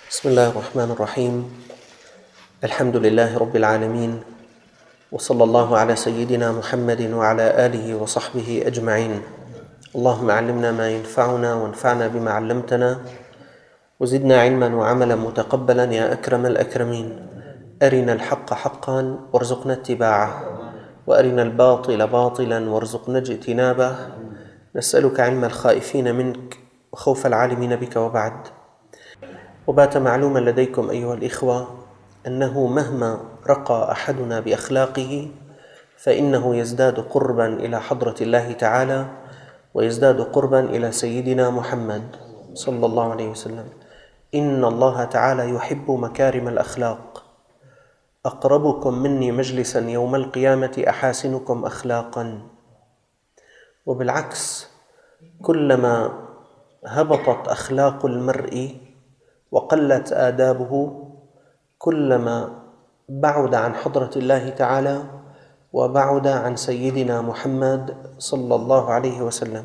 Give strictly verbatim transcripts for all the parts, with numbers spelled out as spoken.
بسم الله الرحمن الرحيم. الحمد لله رب العالمين، وصلى الله على سيدنا محمد وعلى آله وصحبه أجمعين. اللهم علمنا ما ينفعنا وانفعنا بما علمتنا، وزدنا علما وعملا متقبلا يا أكرم الأكرمين. أرنا الحق حقا وارزقنا اتباعه، وأرنا الباطل باطلا وارزقنا اجتنابه. نسألك علم الخائفين منك وخوف العالمين بك. وبعد، وبات معلوما لديكم أيها الإخوة أنه مهما رقى أحدنا بأخلاقه فإنه يزداد قربا إلى حضرة الله تعالى، ويزداد قربا إلى سيدنا محمد صلى الله عليه وسلم. إن الله تعالى يحب مكارم الأخلاق. أقربكم مني مجلسا يوم القيامة أحاسنكم أخلاقا. وبالعكس، كلما هبطت أخلاق المرء وقلت آدابه كلما بعد عن حضرة الله تعالى وبعد عن سيدنا محمد صلى الله عليه وسلم.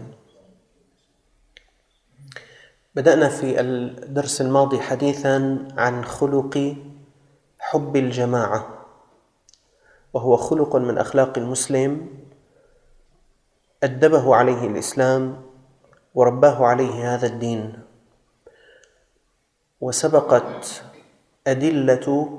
بدأنا في الدرس الماضي حديثا عن خلق حب الجماعة، وهو خلق من أخلاق المسلم أدبه عليه الإسلام ورباه عليه هذا الدين. وسبقت أدلة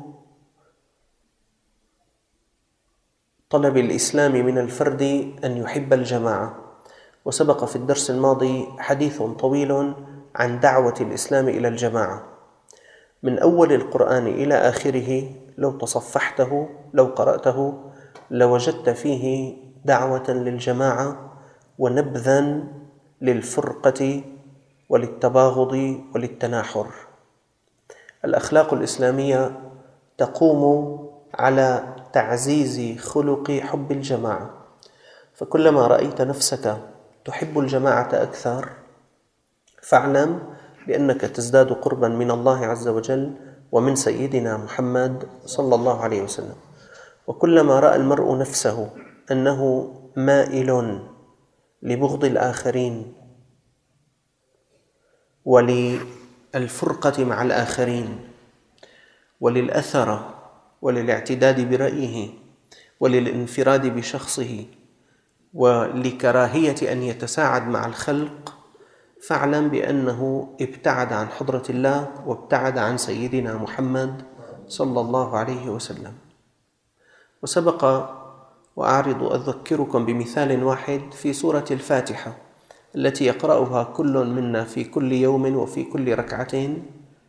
طلب الإسلام من الفرد أن يحب الجماعة، وسبق في الدرس الماضي حديث طويل عن دعوة الإسلام إلى الجماعة من أول القرآن إلى آخره. لو تصفحته لو قرأته لوجدت فيه دعوة للجماعة ونبذا للفرقة وللتباغض وللتناحر. الأخلاق الإسلامية تقوم على تعزيز خلق حب الجماعة، فكلما رأيت نفسك تحب الجماعة أكثر فاعلم بأنك تزداد قربا من الله عز وجل ومن سيدنا محمد صلى الله عليه وسلم. وكلما رأى المرء نفسه أنه مائل لبغض الآخرين وللفرقة مع الآخرين وللأثرة وللاعتداد برأيه وللانفراد بشخصه ولكراهية أن يتساعد مع الخلق، فاعلم بأنه ابتعد عن حضرة الله وابتعد عن سيدنا محمد صلى الله عليه وسلم. وسبق وأعرض أذكركم بمثال واحد في سورة الفاتحة التي يقرأها كل منا في كل يوم وفي كل ركعة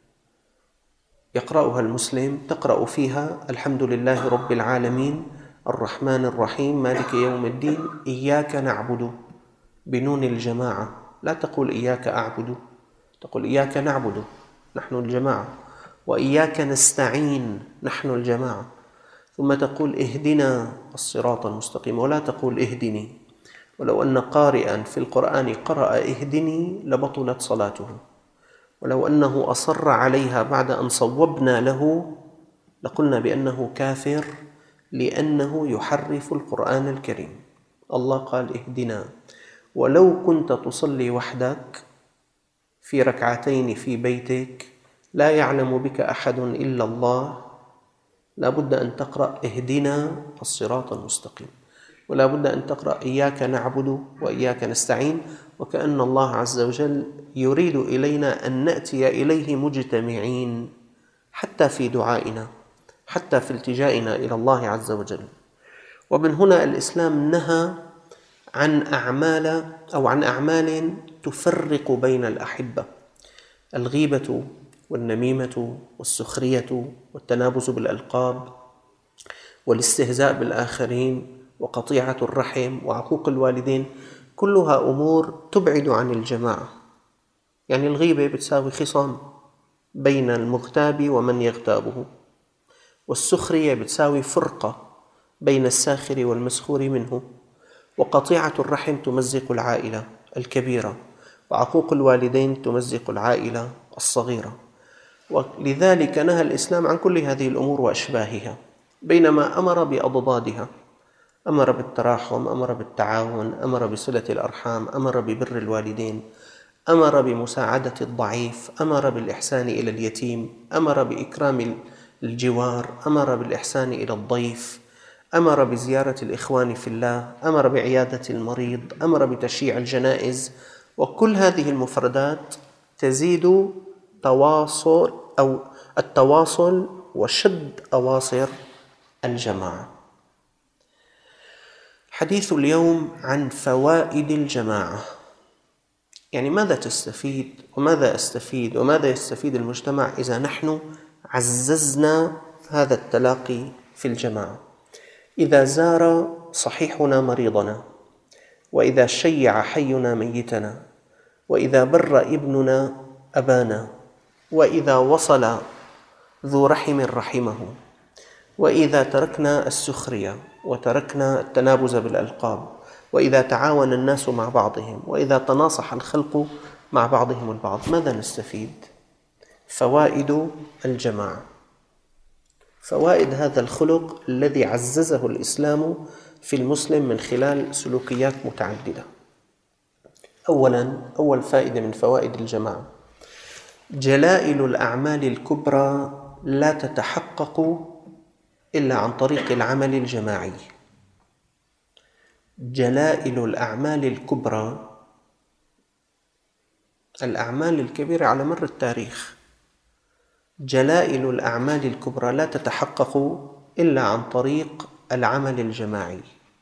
يقرأها المسلم. تقرأ فيها: الحمد لله رب العالمين الرحمن الرحيم مالك يوم الدين إياك نعبد، بنون الجماعة. لا تقول إياك أعبد، تقول إياك نعبد نحن الجماعة، وإياك نستعين نحن الجماعة. ثم تقول اهدنا الصراط المستقيم، ولا تقول اهدني. ولو أن قارئا في القرآن قرأ اهدني لبطلت صلاته، ولو أنه أصر عليها بعد أن صوبنا له لقلنا بأنه كافر، لأنه يحرف القرآن الكريم. الله قال اهدنا. ولو كنت تصلي وحدك في ركعتين في بيتك لا يعلم بك أحد إلا الله، لا بد أن تقرأ اهدنا الصراط المستقيم، ولا بد أن تقرأ إياك نعبد وإياك نستعين، وكأن الله عز وجل يريد إلينا أن نأتي إليه مجتمعين حتى في دعائنا، حتى في التجائنا إلى الله عز وجل. ومن هنا الإسلام نهى عن أعمال أو عن أعمال تفرق بين الأحبة: الغيبة والنميمة والسخرية والتنابز بالألقاب والاستهزاء بالآخرين وقطيعة الرحم وعقوق الوالدين. كلها أمور تبعد عن الجماعة. يعني الغيبة بتساوي خصام بين المغتاب ومن يغتابه، والسخرية بتساوي فرقة بين الساخر والمسخور منه، وقطيعة الرحم تمزق العائلة الكبيرة، وعقوق الوالدين تمزق العائلة الصغيرة. ولذلك نهى الإسلام عن كل هذه الأمور وأشباهها، بينما أمر بأضدادها. أمر بالتراحم، أمر بالتعاون، أمر بصلة الأرحام، أمر ببر الوالدين، أمر بمساعدة الضعيف، أمر بالإحسان إلى اليتيم، أمر بإكرام الجوار، أمر بالإحسان إلى الضيف، أمر بزيارة الإخوان في الله، أمر بعيادة المريض، أمر بتشييع الجنائز. وكل هذه المفردات تزيد تواصل أو التواصل وشد أواصر الجماعة. حديث اليوم عن فوائد الجماعة، يعني ماذا تستفيد وماذا أستفيد وماذا يستفيد المجتمع إذا نحن عززنا هذا التلاقي في الجماعة. إذا زار صحيحنا مريضنا، وإذا شيع حينا ميتنا، وإذا بر ابننا أبانا، وإذا وصل ذو رحم رحمه، وإذا تركنا السخرية وتركنا التنابز بالألقاب، وإذا تعاون الناس مع بعضهم، وإذا تناصح الخلق مع بعضهم البعض، ماذا نستفيد؟ فوائد الجماعة، فوائد هذا الخلق الذي عززه الإسلام في المسلم من خلال سلوكيات متعددة. أولاً، أول فائدة من فوائد الجماعة: جلائل الأعمال الكبرى لا تتحقق إلا عن طريق العمل الجماعي. جلائل الأعمال الكبرى، الأعمال الكبيرة على مر التاريخ، جلائل الأعمال الكبرى لا تتحقق إلا عن طريق العمل الجماعي.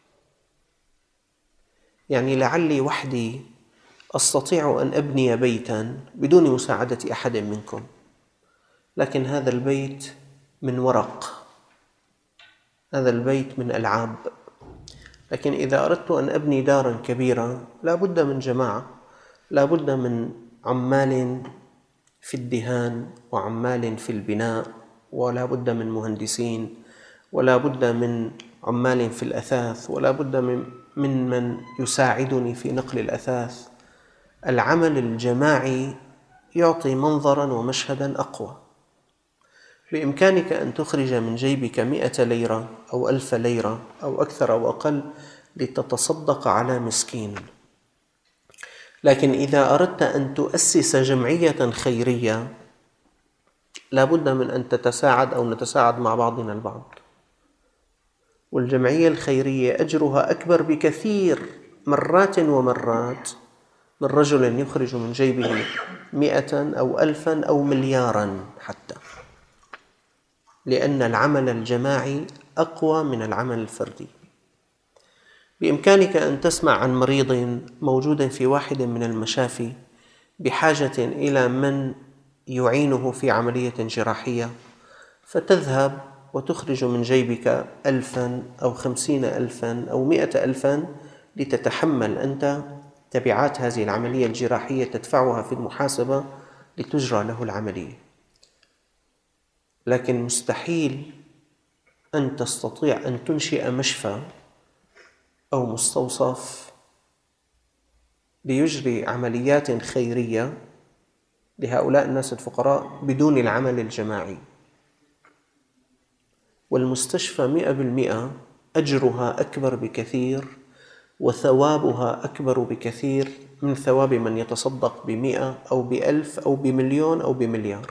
يعني لعلي وحدي أستطيع أن أبني بيتاً بدون مساعدة أحد منكم، لكن هذا البيت من ورق، هذا البيت من ألعاب. لكن إذا أردت أن أبني داراً كبيرة لا بد من جماعة، لا بد من عمال في الدهان وعمال في البناء، ولا بد من مهندسين، ولا بد من عمال في الأثاث، ولا بد من من من يساعدني في نقل الأثاث. العمل الجماعي يعطي منظراً ومشهداً أقوى. بإمكانك أن تخرج من جيبك مئة ليرة أو ألف ليرة أو أكثر أو أقل لتتصدق على مسكين، لكن إذا أردت أن تؤسس جمعية خيرية لا بد من أن تتساعد أو نتساعد مع بعضنا البعض. والجمعية الخيرية أجرها أكبر بكثير مرات ومرات من رجل يخرج من جيبه مئة أو ألفا أو مليارا حتى، لأن العمل الجماعي أقوى من العمل الفردي. بإمكانك أن تسمع عن مريض موجود في واحد من المشافي بحاجة إلى من يعينه في عملية جراحية، فتذهب وتخرج من جيبك ألفا أو خمسين ألفا أو مئة ألفا لتتحمل أنت تبعات هذه العملية الجراحية، تدفعها في المحاسبة لتجرى له العملية. لكن مستحيل أن تستطيع أن تنشئ مشفى أو مستوصف ليجري عمليات خيرية لهؤلاء الناس الفقراء بدون العمل الجماعي. والمستشفى مئة بالمئة أجرها أكبر بكثير وثوابها أكبر بكثير من ثواب من يتصدق بمئة أو بألف أو بمليون أو بمليار.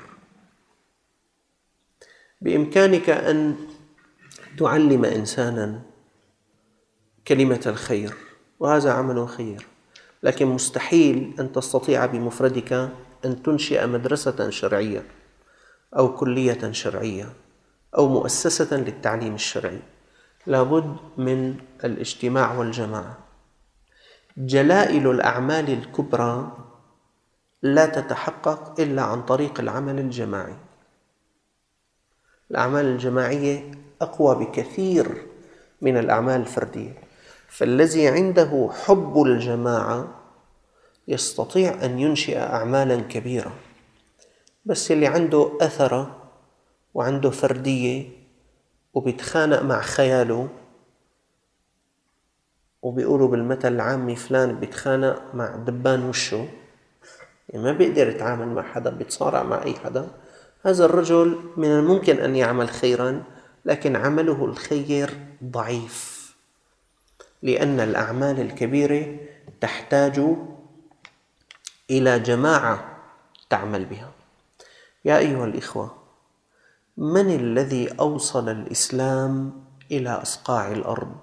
بإمكانك أن تعلم إنسانا كلمة الخير، وهذا عمل خير، لكن مستحيل أن تستطيع بمفردك أن تنشئ مدرسة شرعية أو كلية شرعية أو مؤسسة للتعليم الشرعي. لابد من الاجتماع والجماعة. جلائل الأعمال الكبرى لا تتحقق إلا عن طريق العمل الجماعي. الأعمال الجماعية أقوى بكثير من الأعمال الفردية، فالذي عنده حب الجماعة يستطيع أن ينشئ أعمالا كبيرة. بس اللي عنده أثرة وعنده فردية وبيتخانق مع خياله، وبيقولوا بالمثل العامي فلان بيتخانق مع دبان وشه، يعني ما بيقدر يتعامل مع حدا، بيتصارع مع أي حدا، هذا الرجل من الممكن أن يعمل خيرا، لكن عمله الخير ضعيف، لأن الأعمال الكبيرة تحتاج إلى جماعة تعمل بها. يا أيها الإخوة، من الذي أوصل الإسلام إلى أصقاع الأرض؟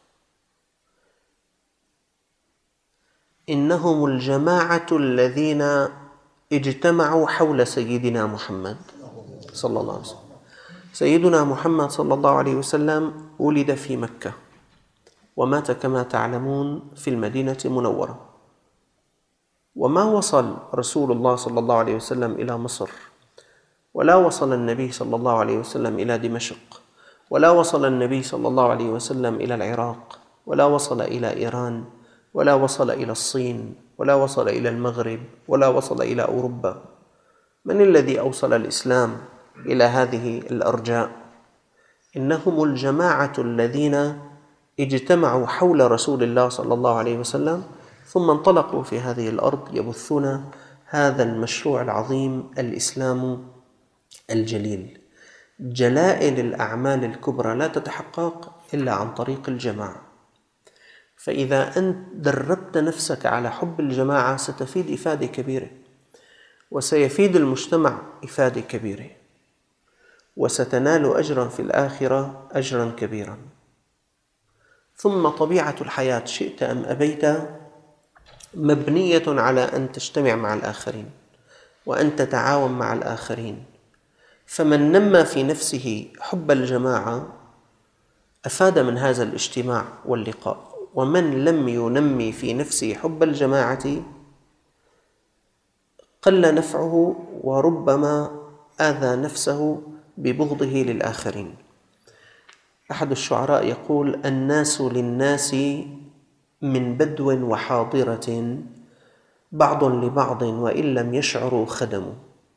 إنهم الجماعة الذين اجتمعوا حول سيدنا محمد صلى الله عليه وسلم. سيدنا محمد صلى الله عليه وسلم ولد في مكة، ومات كما تعلمون في المدينة المنورة، وما وصل رسول الله صلى الله عليه وسلم إلى مصر، ولا وصل النبي صلى الله عليه وسلم إلى دمشق، ولا وصل النبي صلى الله عليه وسلم إلى العراق، ولا وصل إلى إيران، ولا وصل إلى الصين، ولا وصل إلى المغرب، ولا وصل إلى أوروبا. من الذي أوصل الإسلام إلى هذه الأرجاء؟ إنهم الجماعة الذين اجتمعوا حول رسول الله صلى الله عليه وسلم، ثم انطلقوا في هذه الأرض يبثون هذا المشروع العظيم، الإسلام الجليل. جلائل الأعمال الكبرى لا تتحقق إلا عن طريق الجماعة. فإذا أنت دربت نفسك على حب الجماعة ستفيد إفادة كبيرة، وسيفيد المجتمع إفادة كبيرة، وستنال أجرا في الآخرة أجرا كبيرا. ثم طبيعة الحياة شئت أم أبيت مبنية على أن تجتمع مع الآخرين وأن تتعاون مع الآخرين. فمن نمى في نفسه حب الجماعة أفاد من هذا الاجتماع واللقاء، ومن لم ينمي في نفسه حب الجماعة قل نفعه، وربما آذى نفسه ببغضه للآخرين. أحد الشعراء يقول: الناس للناس من بدو وحاضرة، بعض لبعض وإن لم يشعروا خدموا.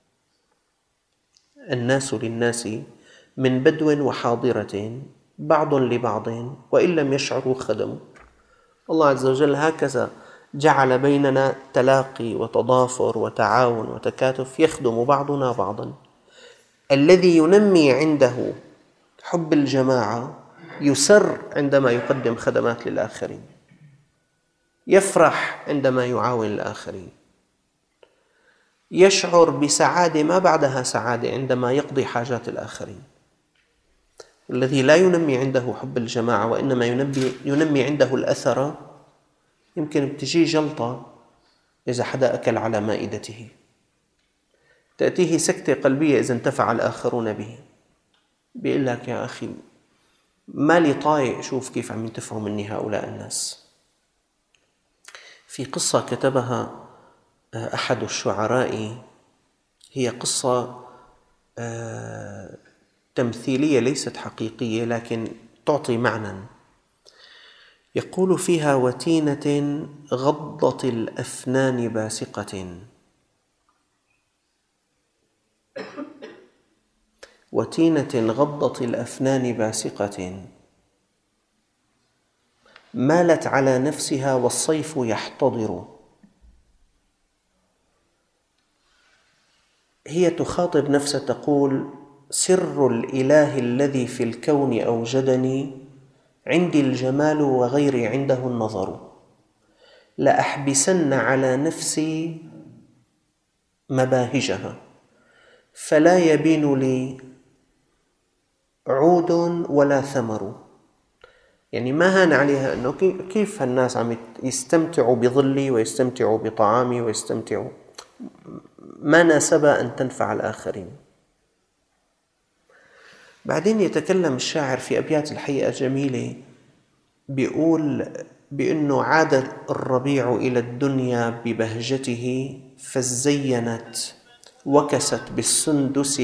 الناس للناس من بدو وحاضرة، بعض لبعض وإن لم يشعروا خدموا. الله عز وجل هكذا جعل بيننا تلاقي وتضافر وتعاون وتكاتف، يخدم بعضنا بعضا. الذي ينمي عنده حب الجماعة يسر عندما يقدم خدمات للآخرين، يفرح عندما يعاون الآخرين، يشعر بسعادة ما بعدها سعادة عندما يقضي حاجات الآخرين. الذي لا ينمي عنده حب الجماعة وإنما ينمي, ينمي عنده الأثر، يمكن بتجي جلطة إذا حدا أكل على مائدته، تأتيه سكتة قلبية إذا انتفع الآخرون به. بيقول لك: يا أخي ما لي طايق شوف كيف عم ينتفعوا مني هؤلاء الناس. في قصة كتبها أحد الشعراء، هي قصة تمثيلية ليست حقيقية لكن تعطي معنى. يقول فيها: وتينة غضت الأفنان باسقة، وتينة غضت الأفنان باسقة، مالت على نفسها والصيف يحتضر. هي تخاطب نفسها تقول: سر الإله الذي في الكون أوجدني، عندي الجمال وغيري عنده النظر. لأحبسن على نفسي مباهجها، فلا يبين لي عود ولا ثمر. يعني ما هان عليها أنه كيف هالناس عم يستمتعوا بظلي ويستمتعوا بطعامي ويستمتعوا، ما ناسبها أن تنفع الآخرين. بعدين يتكلم الشاعر في أبيات الحقيقة جميلة، بيقول بأنه عاد الربيع إلى الدنيا ببهجته، فزينت وكست بالسندس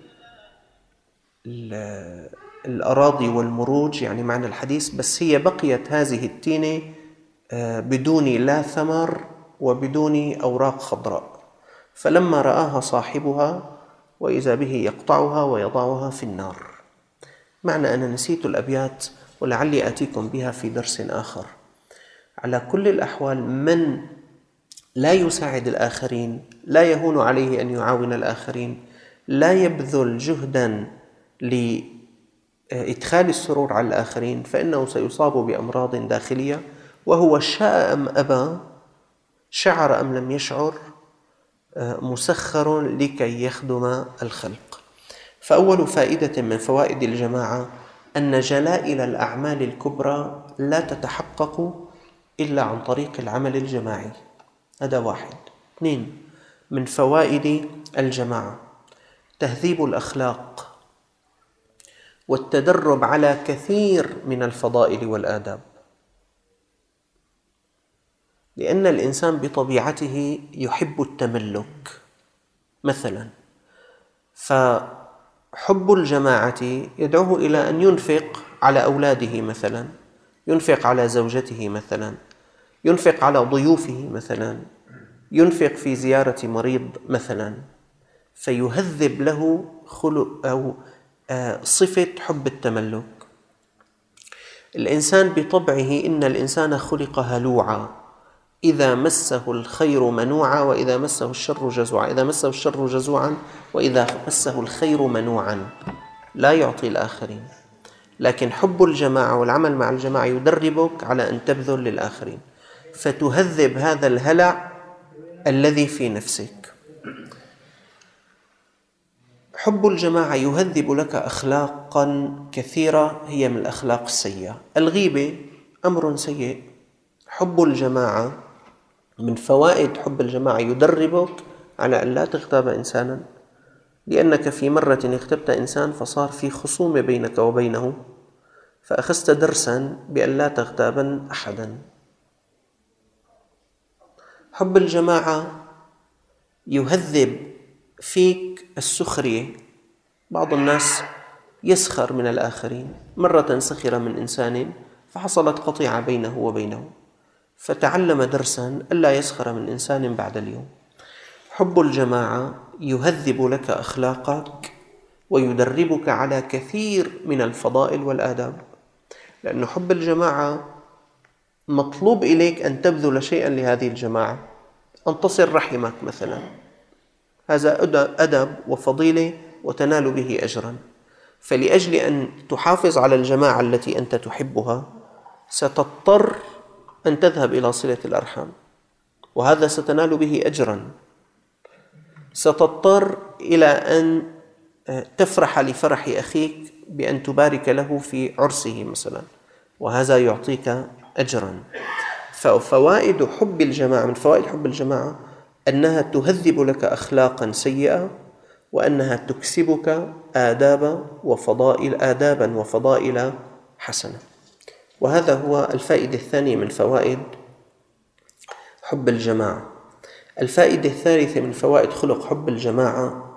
الأراضي والمروج، يعني معنى الحديث. بس هي بقيت هذه التينة بدون لا ثمر وبدون أوراق خضراء. فلما رآها صاحبها وإذا به يقطعها ويضعها في النار. معنى أنا نسيت الأبيات ولعلي آتيكم بها في درس آخر. على كل الأحوال، من لا يساعد الآخرين، لا يهون عليه أن يعاون الآخرين، لا يبذل جهدا لإدخال السرور على الآخرين، فإنه سيصاب بأمراض داخلية، وهو شاء أم أبى، شعر أم لم يشعر، مسخر لكي يخدم الخلق. فأول فائدة من فوائد الجماعة أن جلائل الأعمال الكبرى لا تتحقق إلا عن طريق العمل الجماعي. هذا واحد. اثنين، من فوائد الجماعة تهذيب الأخلاق والتدرب على كثير من الفضائل والآداب، لأن الإنسان بطبيعته يحب التملك مثلا، فحب الجماعة يدعوه إلى أن ينفق على أولاده مثلا، ينفق على زوجته مثلا، ينفق على ضيوفه مثلا، ينفق في زيارة مريض مثلا، فيهذب له خلق أو صفة حب التملك. الإنسان بطبعه إن الإنسان خلق هلوعا، إذا مسه الخير منوعا وإذا مسه الشر جزوعا، إذا مسه الشر جزوعا وإذا مسه الخير منوعا، لا يعطي الآخرين. لكن حب الجماعة والعمل مع الجماعة يدربك على أن تبذل للآخرين، فتهذب هذا الهلع الذي في نفسك. حب الجماعة يهذب لك أخلاقا كثيرة هي من الأخلاق السيئة. الغيبة أمر سيء. حب الجماعة من فوائد حب الجماعة يدربك على أن لا تغتاب إنسانا، لأنك في مرة اغتبت إنسان فصار في خصومة بينك وبينه، فأخذت درسا بأن لا تغتابن أحدا. حب الجماعة يهذب فيك السخرية. بعض الناس يسخر من الآخرين، مرة سخر من إنسان فحصلت قطيعة بينه وبينه، فتعلم درسا ألا يسخر من إنسان بعد اليوم. حب الجماعة يهذب لك أخلاقك ويدربك على كثير من الفضائل والآداب، لأن حب الجماعة مطلوب إليك أن تبذل شيئا لهذه الجماعة، أن تصل رحمك مثلا، هذا أدب وفضيلة وتنال به أجرا. فلأجل أن تحافظ على الجماعة التي أنت تحبها ستضطر أن تذهب إلى صلة الأرحام، وهذا ستنال به أجرا. ستضطر إلى أن تفرح لفرح أخيك بأن تبارك له في عرسه مثلا، وهذا يعطيك أجرا. ففوائد حب الجماعة، من فوائد حب الجماعة أنها تهذب لك أخلاقا سيئة، وأنها تكسبك آدابا وفضائل آدابا وفضائل حسنة. وهذا هو الفائدة الثانية من فوائد حب الجماعة. الفائدة الثالثة من فوائد خلق حب الجماعة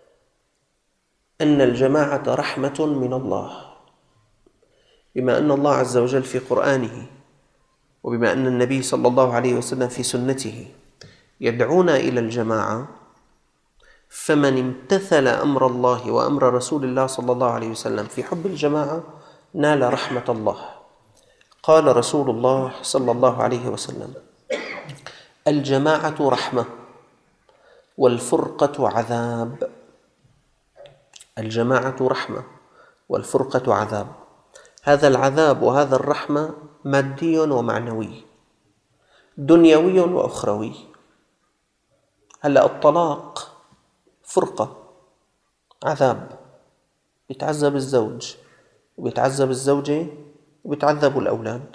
أن الجماعة رحمة من الله، بما أن الله عز وجل في قرآنه وبما أن النبي صلى الله عليه وسلم في سنته يدعونا إلى الجماعة، فمن امتثل أمر الله وأمر رسول الله صلى الله عليه وسلم في حب الجماعة نال رحمة الله. قال رسول الله صلى الله عليه وسلم: الجماعة رحمة والفرقة عذاب. الجماعة رحمة والفرقة عذاب. هذا العذاب وهذا الرحمة مادي ومعنوي، دنيوي وأخروي. هلأ الطلاق فرقة، عذاب، يتعذب الزوج ويتعذب الزوجة ويتعذب الأولاد،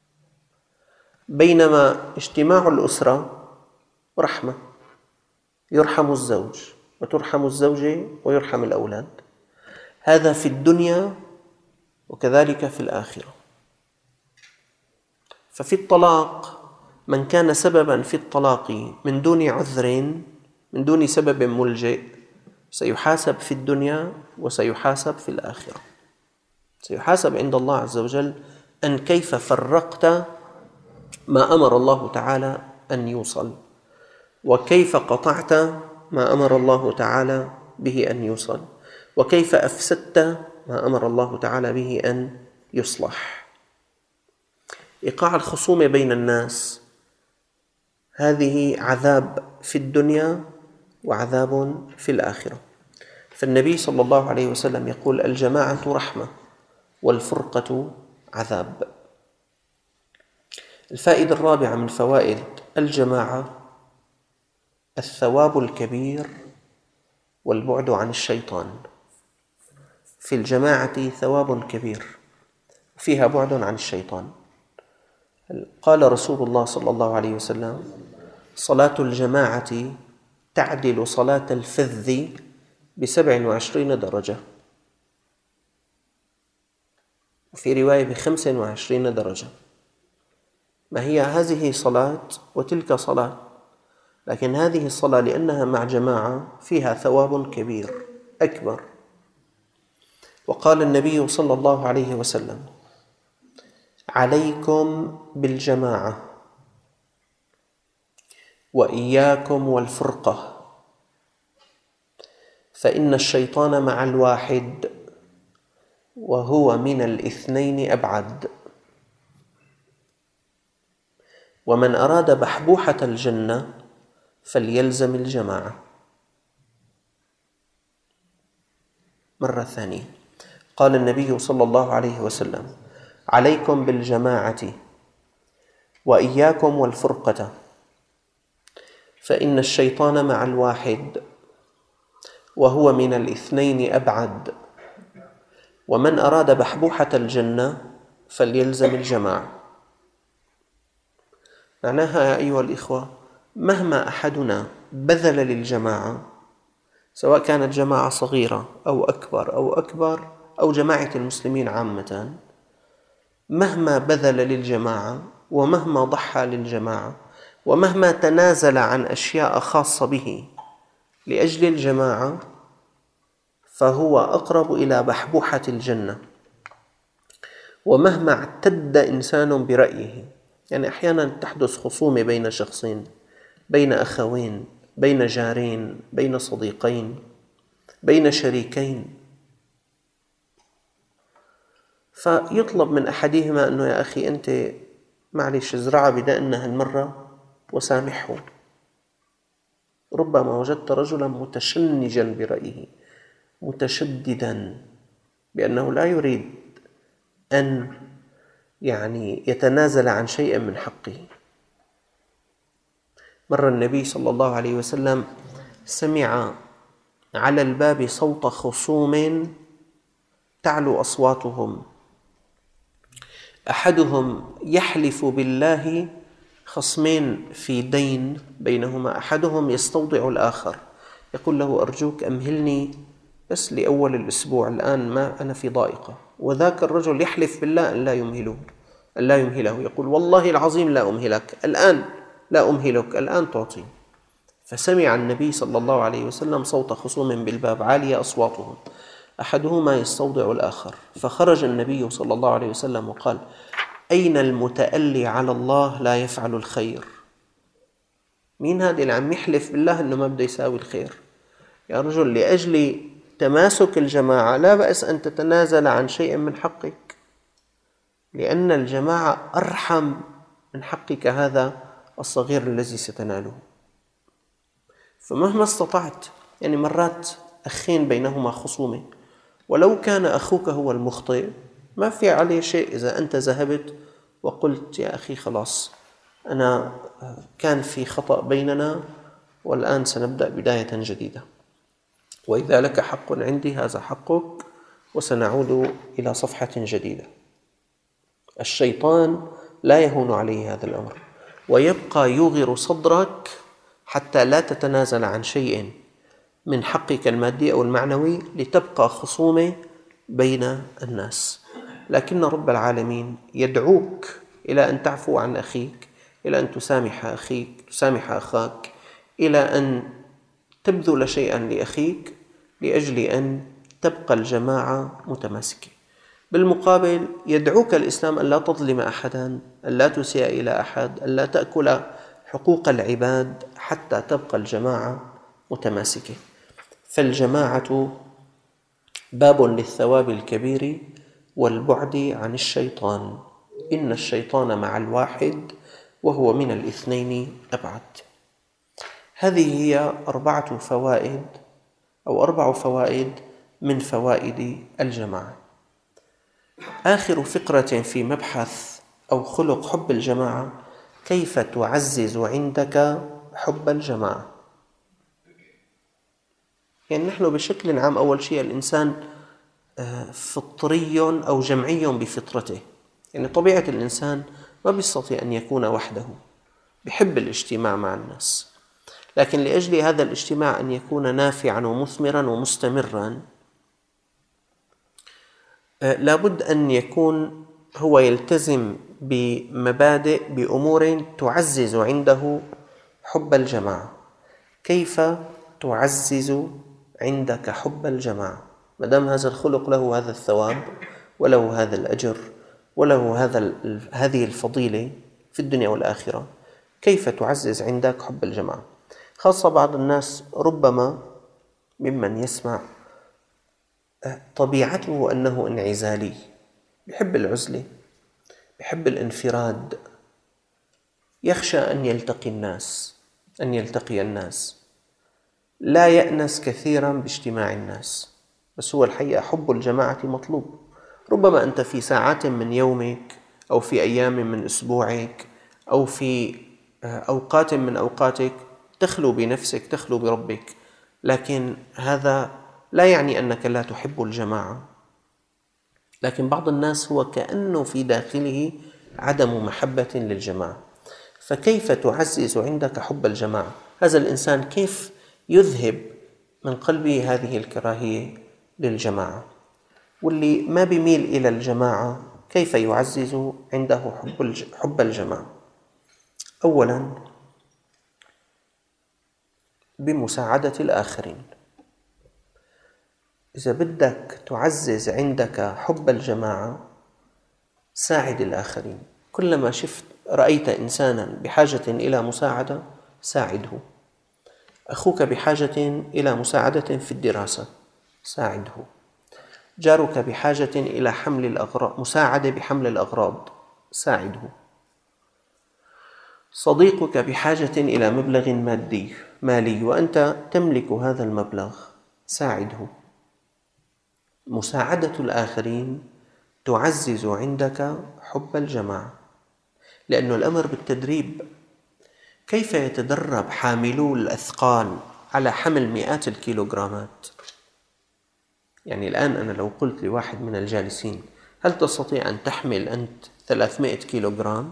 بينما اجتماع الأسرة رحمة، يرحم الزوج وترحم الزوجة ويرحم الأولاد. هذا في الدنيا وكذلك في الآخرة. ففي الطلاق من كان سببا في الطلاق من دون عذر، من دون سبب ملجئ، سيحاسب في الدنيا وسيحاسب في الآخرة. سيحاسب عند الله عز وجل أن كيف فرقت ما أمر الله تعالى أن يوصل، وكيف قطعت ما أمر الله تعالى به أن يوصل، وكيف أفسدت ما أمر الله تعالى به أن يصلح. إيقاع الخصومة بين الناس هذه عذاب في الدنيا وعذاب في الآخرة. فالنبي صلى الله عليه وسلم يقول: الجماعة رحمة والفرقة عذاب. الفائدة الرابعة من فوائد الجماعة الثواب الكبير والبعد عن الشيطان. في الجماعة ثواب كبير، فيها بعد عن الشيطان. قال رسول الله صلى الله عليه وسلم: صلاة الجماعة تعدل صلاة الفذ بسبع وعشرين درجة، وفي رواية بخمس وعشرين درجة. ما هي هذه صلاة وتلك صلاة، لكن هذه الصلاة لأنها مع جماعة فيها ثواب كبير أكبر. وقال النبي صلى الله عليه وسلم: عليكم بالجماعة وإياكم والفرقة، فإن الشيطان مع الواحد وهو من الاثنين أبعد. ومن أراد بحبوحة الجنة فليلزم الجماعة. مرة ثانية، قال النبي صلى الله عليه وسلم: عليكم بالجماعة وإياكم والفرقة، فإن الشيطان مع الواحد وهو من الاثنين أبعد. ومن أراد بحبوحة الجنة فليلزم الجماعة. معناها يا أيها الإخوة، مهما أحدنا بذل للجماعة، سواء كانت جماعة صغيرة أو أكبر أو أكبر أو جماعة المسلمين عامة، مهما بذل للجماعة ومهما ضحى للجماعة ومهما تنازل عن أشياء خاصة به لأجل الجماعة، فهو أقرب إلى بحبوحة الجنة. ومهما اعتد إنسان برأيه، يعني أحيانا تحدث خصومة بين شخصين، بين أخوين، بين جارين، بين صديقين، بين شريكين، فيطلب من أحدهما أنه يا أخي أنت معلش ازرعها بدقنها هالمرة وسامحه. ربما وجدت رجلا متشنجا برأيه، متشددا بأنه لا يريد أن يعني يتنازل عن شيء من حقه. مر النبي صلى الله عليه وسلم سمع على الباب صوت خصوم تعلو أصواتهم، أحدهم يحلف بالله، خصمين في دين بينهما، أحدهم يستوضع الآخر، يقول له: أرجوك أمهلني بس لأول الأسبوع، الآن ما أنا في ضائقة. وذاك الرجل يحلف بالله أن لا يمهله، أن لا يمهله، يقول: والله العظيم لا أمهلك الآن، لا أمهلك الآن تعطي. فسمع النبي صلى الله عليه وسلم صوت خصوم بالباب عالية أصواتهم، أحدهما يستوضع الآخر. فخرج النبي صلى الله عليه وسلم وقال: أين المتألي على الله لا يفعل الخير؟ مين هذا اللي عم يحلف بالله أنه ما بده يساوي الخير؟ يا رجل، لأجل تماسك الجماعة لا بأس أن تتنازل عن شيء من حقك، لأن الجماعة أرحم من حقك هذا الصغير الذي ستناله. فمهما استطعت، يعني مرات أخين بينهما خصومة، ولو كان أخوك هو المخطئ ما في عليه شيء إذا أنت ذهبت وقلت: يا أخي خلاص، أنا كان في خطأ بيننا والآن سنبدأ بداية جديدة، وإذا لك حق عندي هذا حقك، وسنعود إلى صفحة جديدة. الشيطان لا يهون عليه هذا الأمر، ويبقى يوغر صدرك حتى لا تتنازل عن شيء من حقك المادي أو المعنوي لتبقى خصومة بين الناس. لكن رب العالمين يدعوك إلى أن تعفو عن أخيك، إلى أن تسامح أخيك، تسامح أخاك، إلى أن تبذل شيئا لأخيك لأجل أن تبقى الجماعة متماسكة. بالمقابل يدعوك الإسلام أن لا تظلم أحدا، أن لا تسيء إلى أحد، أن لا تأكل حقوق العباد، حتى تبقى الجماعة متماسكة. فالجماعة باب للثواب الكبير والبعد عن الشيطان. إن الشيطان مع الواحد وهو من الاثنين أبعد. هذه هي أربعة فوائد أو أربع فوائد من فوائد الجماعة. آخر فقرة في مبحث أو خلق حب الجماعة: كيف تعزز عندك حب الجماعة؟ يعني نحن بشكل عام أول شيء الإنسان فطري أو جمعي بفطرته، يعني طبيعة الإنسان ما بيستطيع أن يكون وحده، بيحب الاجتماع مع الناس، لكن لأجل هذا الاجتماع أن يكون نافعا ومثمرا ومستمرا لابد أن يكون هو يلتزم بمبادئ بأمور تعزز عنده حب الجماعة. كيف تعزز عندك حب الجماعة؟ ما دام هذا الخلق له هذا الثواب وله هذا الأجر وله هذا هذه الفضيلة في الدنيا والآخرة، كيف تعزز عندك حب الجماعة؟ خاصة بعض الناس ربما ممن يسمع طبيعته أنه انعزالي، يحب العزلة، يحب الانفراد، يخشى أن يلتقي الناس أن يلتقي الناس لا يأنس كثيرا باجتماع الناس. بس هو الحقيقة حب الجماعة مطلوب. ربما أنت في ساعات من يومك أو في أيام من أسبوعك أو في أوقات من أوقاتك تخلو بنفسك، تخلو بربك، لكن هذا لا يعني أنك لا تحب الجماعة. لكن بعض الناس هو كأنه في داخله عدم محبة للجماعة. فكيف تعزز عندك حب الجماعة؟ هذا الإنسان كيف يذهب من قلبه هذه الكراهية للجماعة؟ واللي ما بيميل إلى الجماعة كيف يعزز عنده حب الجماعة؟ أولا بمساعدة الآخرين. إذا بدك تعزز عندك حب الجماعة ساعد الآخرين. كلما شفت رأيت إنسانا بحاجة إلى مساعدة ساعده. أخوك بحاجة إلى مساعدة في الدراسة ساعده. جارك بحاجة إلى حمل الأغراض، مساعدة بحمل الأغراض ساعده. صديقك بحاجة إلى مبلغ مادي مالي وأنت تملك هذا المبلغ ساعده. مساعدة الآخرين تعزز عندك حب الجماعة، لأن الأمر بالتدريب. كيف يتدرب حاملو الأثقال على حمل مئات الكيلوغرامات؟ يعني الآن أنا لو قلت لواحد من الجالسين هل تستطيع أن تحمل أنت ثلاثمئة كيلوغرام؟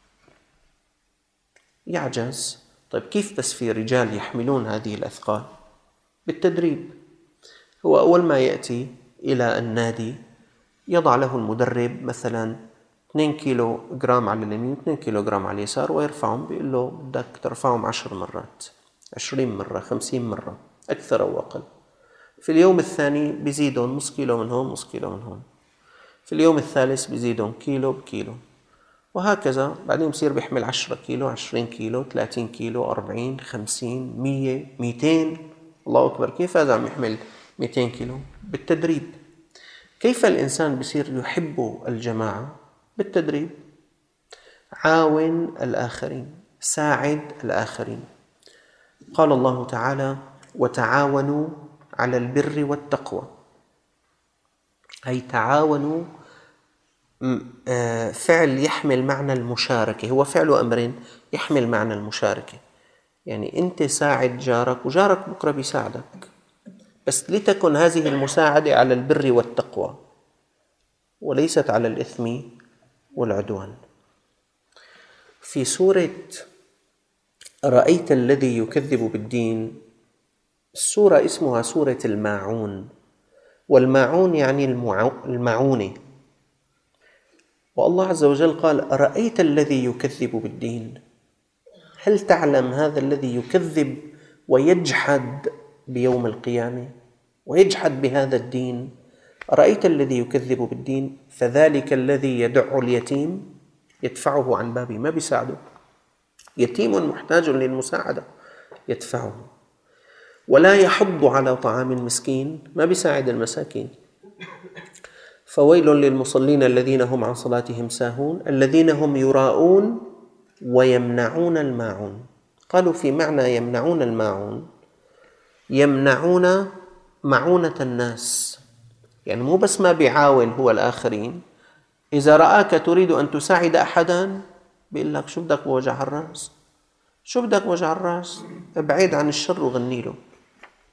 يعجز. طيب كيف بس في رجال يحملون هذه الأثقال؟ بالتدريب. هو أول ما يأتي إلى النادي يضع له المدرب مثلا اثنين كيلو جرام على اليمين واثنين كيلو جرام على اليسار ويرفعهم، بيقول له بدك ترفعهم عشر مرات، عشرين مرة، خمسين مرة، أكثر أو أقل. في اليوم الثاني بيزيدهم نص كيلو من هون نص كيلو من هون. في اليوم الثالث بيزيدهم كيلو بكيلو، وهكذا. بعدين بصير بيحمل عشرة كيلو، عشرين كيلو، ثلاثين كيلو، أربعين، خمسين، مية، مئتين. الله أكبر، كيف هذا عم يحمل مئتين كيلو؟ بالتدريب. كيف الإنسان بصير يحب الجماعة؟ بالتدريب. عاون الآخرين، ساعد الآخرين. قال الله تعالى وتعاونوا على البر والتقوى، أي تعاونوا فعل يحمل معنى المشاركة، هو فعل أمر يحمل معنى المشاركة. يعني أنت ساعد جارك وجارك بكرة بيساعدك، بس لتكن هذه المساعدة على البر والتقوى وليست على الإثم والعدوان. في سورة رأيت الذي يكذب بالدين، السورة اسمها سورة الماعون، والماعون يعني المعونة. والله عز وجل قال أرأيت الذي يكذب بالدين. هل تعلم هذا الذي يكذب ويجحد بيوم القيامة ويجحد بهذا الدين؟ أرأيت الذي يكذب بالدين فذلك الذي يدع اليتيم يدفعه عن بابه، ما بيساعده. يتيم محتاج للمساعدة يدفعه. ولا يحض على طعام المسكين، ما بيساعد المساكين. فويل للمصلين الذين هم عن صلاتهم ساهون الذين هم يراءون ويمنعون الماعون. قالوا في معنى يمنعون الماعون يمنعون معونة الناس، يعني مو بس ما بيعاون هو الآخرين، إذا رآك تريد أن تساعد أحدا بيقول لك شو بدك بوجع الرأس، شو بدك بوجع الرأس، ابعد عن الشر وغني له.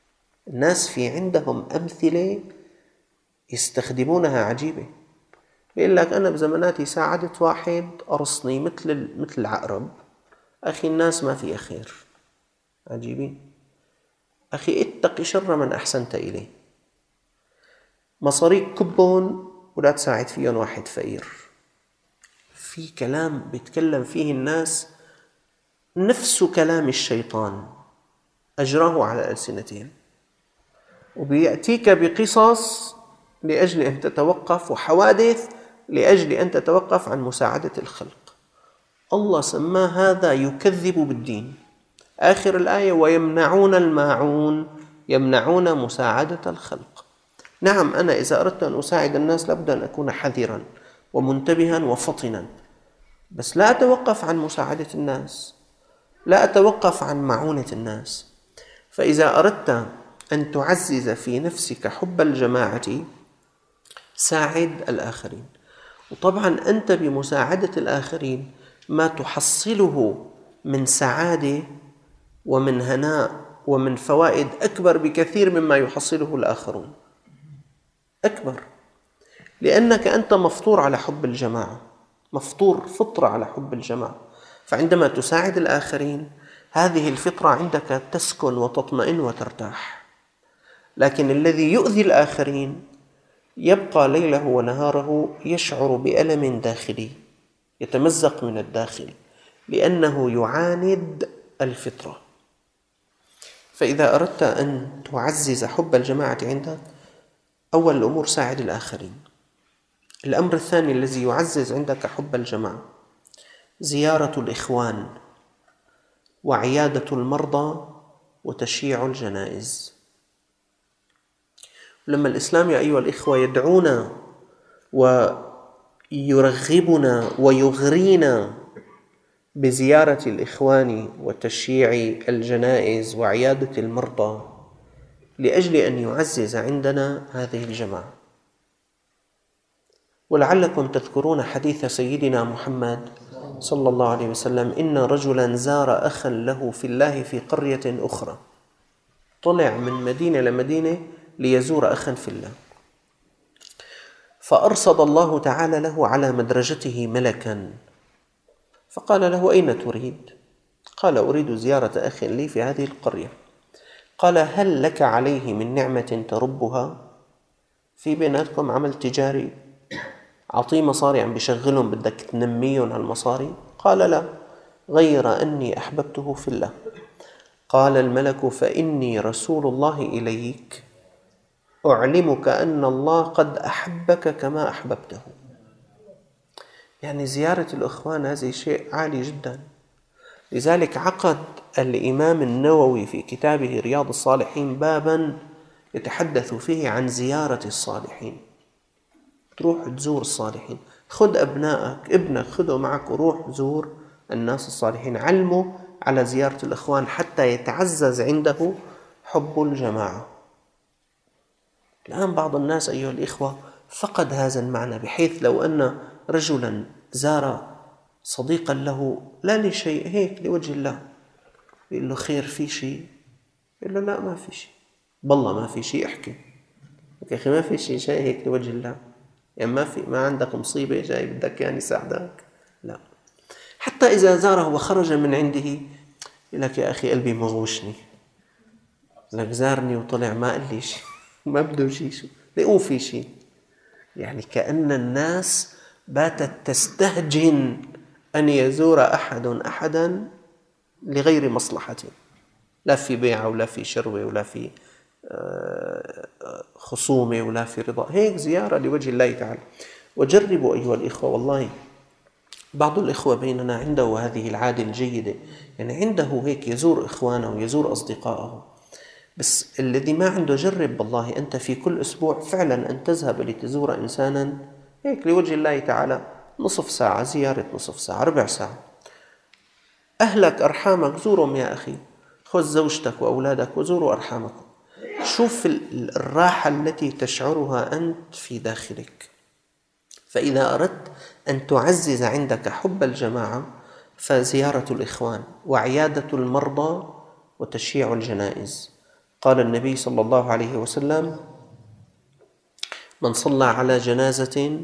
الناس في عندهم أمثلة يستخدمونها عجيبة. بيقول لك أنا بزماناتي ساعدت واحد قرصني مثل مثل العقرب، أخي الناس ما فيها خير. عجيبين. أخي اتق شر من أحسنت إليه. مصاريك كبهم ولا تساعد فيهم واحد فقير. في كلام بيتكلم فيه الناس نفس كلام الشيطان أجراه على ألسنتهم، وبيأتيك بقصص لأجل أن تتوقف وحوادث لأجل أن تتوقف عن مساعدة الخلق. الله سماه هذا يكذب بالدين. آخر الآية ويمنعون الماعون، يمنعون مساعدة الخلق. نعم، أنا إذا أردت أن أساعد الناس لابد أن أكون حذرا ومنتبها وفطنا، بس لا أتوقف عن مساعدة الناس، لا أتوقف عن معونة الناس. فإذا أردت أن تعزز في نفسك حب الجماعة ساعد الآخرين. وطبعا أنت بمساعدة الآخرين ما تحصله من سعادة ومن هناء ومن فوائد أكبر بكثير مما يحصله الآخرون، أكبر، لأنك أنت مفطور على حب الجماعة، مفطور فطرة على حب الجماعة. فعندما تساعد الآخرين هذه الفطرة عندك تسكن وتطمئن وترتاح. لكن الذي يؤذي الآخرين يبقى ليله ونهاره يشعر بألم داخلي يتمزق من الداخل، لأنه يعاند الفطرة. فإذا أردت أن تعزز حب الجماعة عندك، أول الأمور ساعد الآخرين. الأمر الثاني الذي يعزز عندك حب الجماعة زيارة الإخوان وعيادة المرضى وتشييع الجنائز. لما الإسلام يا أيها الإخوة يدعونا ويرغبنا ويغرينا بزيارة الإخوان وتشييع الجنائز وعيادة المرضى لأجل أن يعزز عندنا هذه الجماعة. ولعلكم تذكرون حديث سيدنا محمد صلى الله عليه وسلم: إن رجلا زار أخا له في الله في قرية أخرى. طلع من مدينة لمدينة ليزور أخا في الله، فأرصد الله تعالى له على مدرجته ملكا، فقال له: أين تريد؟ قال: أريد زيارة أخ لي في هذه القرية. قال: هل لك عليه من نعمة تربها؟ في بيناتكم عمل تجاري، عطيه مصاري عم بشغلهم، بدك تنميهم هالمصاري؟ قال: لا، غير أني أحببته في الله. قال الملك: فإني رسول الله إليك أعلمك أن الله قد أحبك كما أحببته. يعني زيارة الإخوان هذا شيء عالي جدا. لذلك عقد الإمام النووي في كتابه رياض الصالحين بابا يتحدث فيه عن زيارة الصالحين. تروح تزور الصالحين، خذ أبنائك، ابنك خذه معك وروح زور الناس الصالحين، علمه على زيارة الإخوان حتى يتعزز عنده حب الجماعة. الآن بعض الناس أيها الإخوة فقد هذا المعنى، بحيث لو أن رجلا زار صديقا له لا لشيء، هيك لوجه الله، يقول له: خير في شيء؟ يقول له: لا، ما في شيء. بالله ما في شيء، احكي يا أخي، ما في شيء، شيء هيك لوجه الله، يعني ما في، ما عندك مصيبة جاي بدك يعني يساعدك؟ لا. حتى إذا زاره وخرج من عنده يقول لك: يا أخي قلبي مغوشني، لك زارني وطلع ما قال لي شيء، ما بده شيء، شو لقوا في شيء. يعني كأن الناس باتت تستهجن أن يزور أحد أحدا لغير مصلحة، لا في بيعة ولا في شروة ولا في خصومة ولا في رضا، هيك زيارة لوجه الله تعالى. وجربوا أيها الإخوة، والله بعض الإخوة بيننا عنده هذه العادة الجيدة، يعني عنده هيك يزور إخوانه ويزور أصدقائه. بس الذي ما عنده، جرب بالله أنت في كل أسبوع فعلا أن تذهب لتزور إنسانا هيك لوجه الله تعالى، نصف ساعة زيارة، نصف ساعة، ربع ساعة. أهلك أرحامك زورهم يا أخي، خذ زوجتك وأولادك وزوروا أرحامكم. شوف الراحة التي تشعرها أنت في داخلك. فإذا أردت أن تعزز عندك حب الجماعة فزيارة الإخوان وعيادة المرضى وتشييع الجنائز. قال النبي صلى الله عليه وسلم: من صلى على جنازة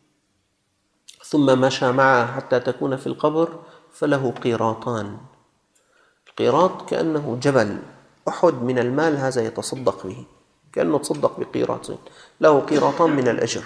ثم مشى معها حتى تكون في القبر فله قيراطان. القيراط كأنه جبل أحد من المال، هذا يتصدق به، كأنه تصدق بقيراطين، له قيراطان من الأجر.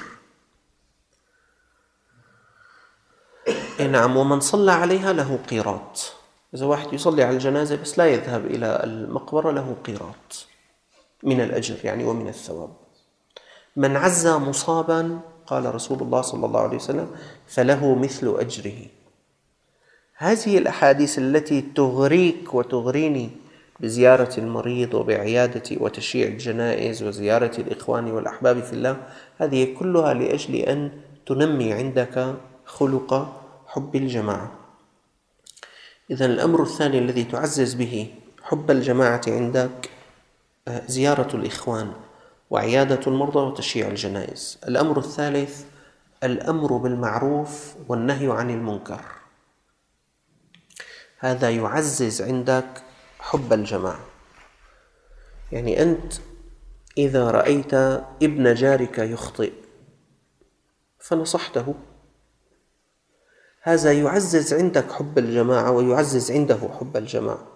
نعم. ومن صلى عليها له قيراط. إذا واحد يصلي على الجنازة بس لا يذهب إلى المقبرة له قيراط من الأجر يعني ومن الثواب. من عزى مصابا، قال رسول الله صلى الله عليه وسلم: فله مثل أجره. هذه الأحاديث التي تغريك وتغريني بزيارة المريض وبعيادة وتشييع الجنائز وزيارة الإخوان والأحباب في الله، هذه كلها لأجل أن تنمي عندك خلق حب الجماعة. إذن الأمر الثاني الذي تعزز به حب الجماعة عندك زيارة الإخوان وعيادة المرضى وتشييع الجنائز. الأمر الثالث الأمر بالمعروف والنهي عن المنكر، هذا يعزز عندك حب الجماعة. يعني أنت إذا رأيت ابن جارك يخطئ فنصحته، هذا يعزز عندك حب الجماعة ويعزز عنده حب الجماعة.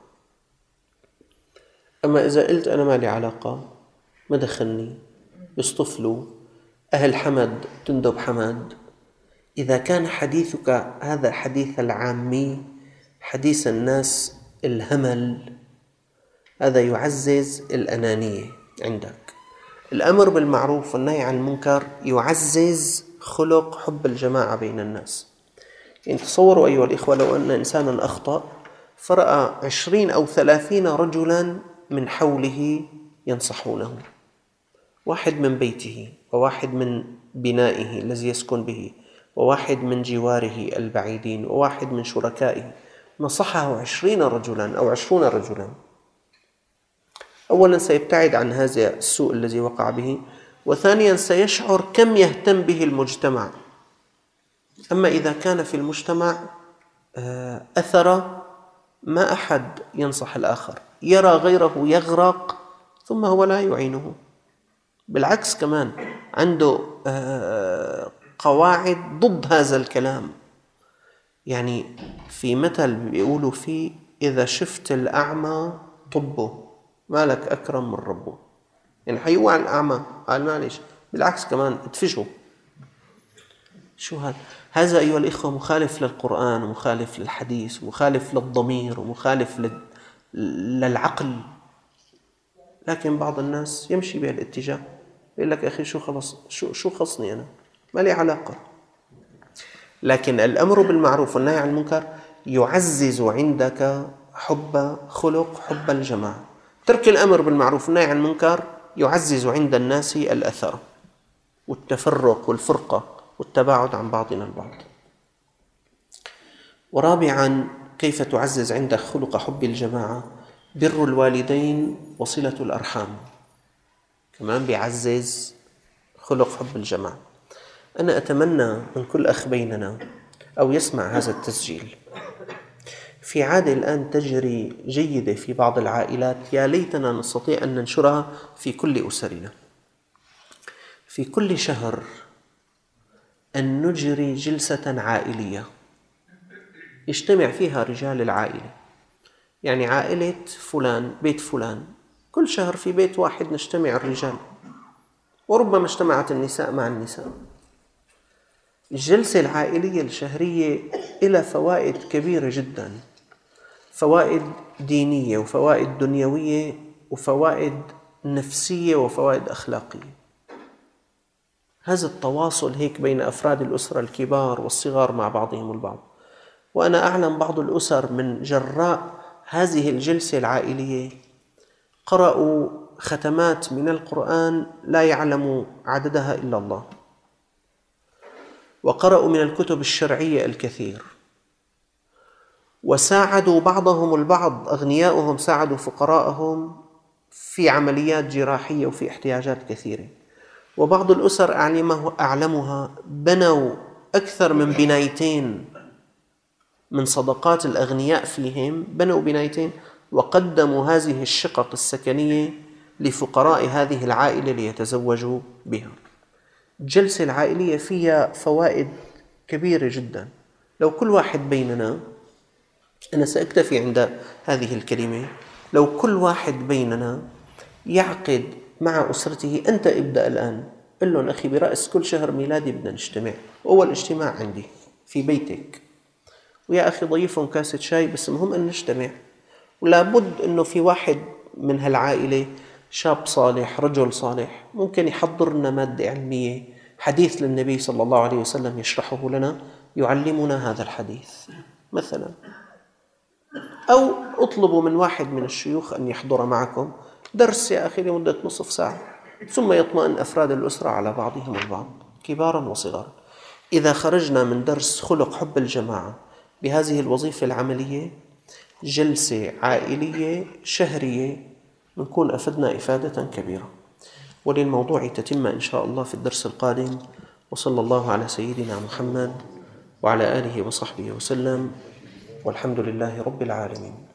أما إذا قلت أنا ما لي علاقة، ما دخلني، يصطفلوا أهل حمد تندب حمد، إذا كان حديثك هذا حديث العامي، حديث الناس الهمل، هذا يعزز الأنانية عندك. الأمر بالمعروف والنهي عن المنكر يعزز خلق حب الجماعة بين الناس. يعني تصوروا أيها الإخوة لو أن إنسانا أخطأ فرأى عشرين أو ثلاثين رجلا من حوله ينصحونه، واحد من بيته وواحد من بنائه الذي يسكن به وواحد من جواره البعيدين وواحد من شركائه، نصحه عشرين رجلا أو عشرون رجلا. أولا سيبتعد عن هذا السوء الذي وقع به، وثانيا سيشعر كم يهتم به المجتمع. أما إذا كان في المجتمع أثر، ما أحد ينصح الآخر، يرى غيره يغرق ثم هو لا يعينه، بالعكس كمان عنده قواعد ضد هذا الكلام. يعني في مثل بيقولوا فيه: إذا شفت الأعمى طبه، مالك أكرم من ربه. يعني حيوعى الأعمى، قال معلش، بالعكس كمان ادفشه. شو هذا؟ هذا أيها الإخوة مخالف للقرآن ومخالف للحديث ومخالف للضمير ومخالف للعقل. لكن بعض الناس يمشي بهالاتجاه، يقول لك أخي شو خلص شو شو خصني أنا، ما لي علاقة. لكن الأمر بالمعروف والنهي عن المنكر يعزز عندك حب خلق حب الجماعة. ترك الأمر بالمعروف والنهي عن المنكر يعزز عند الناس الأثر والتفرق والفرقة والتباعد عن بعضنا البعض. ورابعا كيف تعزز عندك خلق حب الجماعة؟ بر الوالدين وصلة الأرحام، كمان بيعزز خلق حب الجماعة. أنا أتمنى من كل أخ بيننا أو يسمع هذا التسجيل، في عادة الآن تجري جيدة في بعض العائلات، يا ليتنا نستطيع أن ننشرها في كل أسرنا. في كل شهر أن نجري جلسة عائلية يجتمع فيها رجال العائلة، يعني عائلة فلان بيت فلان، كل شهر في بيت واحد نجتمع الرجال، وربما اجتمعت النساء مع النساء. الجلسة العائلية الشهرية لها فوائد كبيرة جدا، فوائد دينية وفوائد دنيوية وفوائد نفسية وفوائد أخلاقية. هذا التواصل هيك بين أفراد الأسرة الكبار والصغار مع بعضهم البعض. وأنا أعلم بعض الأسر من جراء هذه الجلسة العائلية قرأوا ختمات من القرآن لا يعلم عددها إلا الله، وقرأوا من الكتب الشرعية الكثير، وساعدوا بعضهم البعض، أغنياؤهم ساعدوا فقراءهم في عمليات جراحية وفي احتياجات كثيرة. وبعض الأسر أعلمها بنوا أكثر من بنايتين من صدقات الأغنياء فيهم، بنوا بنايتين وقدموا هذه الشقق السكنية لفقراء هذه العائلة ليتزوجوا بها. الجلسة العائلية فيها فوائد كبيرة جدا. لو كل واحد بيننا، أنا سأكتفي عند هذه الكلمة، لو كل واحد بيننا يعقد مع أسرته، أنت ابدأ الآن، قل لهم أخي برأس كل شهر ميلادي بدنا نجتمع، أول اجتماع عندي في بيتك، ويا أخي ضيفهم كاسة شاي، بس مهم أن نجتمع. ولا بد أنه في واحد من هالعائلة شاب صالح، رجل صالح، ممكن يحضر لنا مادة علمية، حديث للنبي صلى الله عليه وسلم يشرحه لنا، يعلمنا هذا الحديث مثلا. أو اطلبوا من واحد من الشيوخ أن يحضر معكم درس يا أخي لمدة نصف ساعة، ثم يطمئن أفراد الأسرة على بعضهم البعض كبارا وصغارا. إذا خرجنا من درس خلق حب الجماعة بهذه الوظيفة العملية، جلسة عائلية شهرية، نكون أفدنا إفادة كبيرة. وللموضوع تتم إن شاء الله في الدرس القادم. وصلى الله على سيدنا محمد وعلى آله وصحبه وسلم، والحمد لله رب العالمين.